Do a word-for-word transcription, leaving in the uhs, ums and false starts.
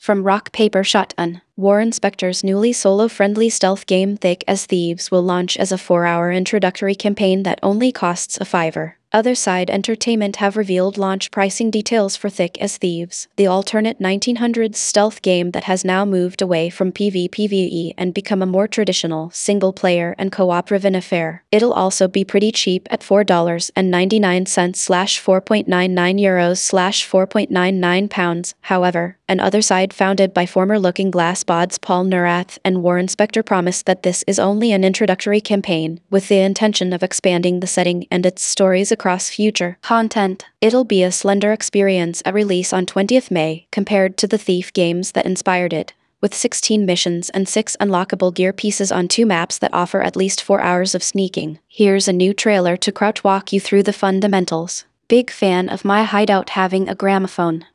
From Rock Paper Shotgun, Warren Spector's newly solo-friendly stealth game Thick as Thieves will launch as a four-hour introductory campaign that only costs a fiver. Other Side Entertainment have revealed launch pricing details for Thick as Thieves, the alternate nineteen hundreds stealth game that has now moved away from PvPvE and become a more traditional, single-player and co-op-driven affair. It'll also be pretty cheap at four dollars and ninety-nine cents slash four point nine nine euros slash four point nine nine pounds, however. And Other Side, founded by former Looking Glass bods Paul Neurath and Warren Spector, promised that this is only an introductory campaign, with the intention of expanding the setting and its stories across future content. It'll be a slender experience at release on twentieth of May, compared to the Thief games that inspired it, with sixteen missions and six unlockable gear pieces on two maps that offer at least four hours of sneaking. Here's a new trailer to crouch walk you through the fundamentals. Big fan of My Hideout having a gramophone.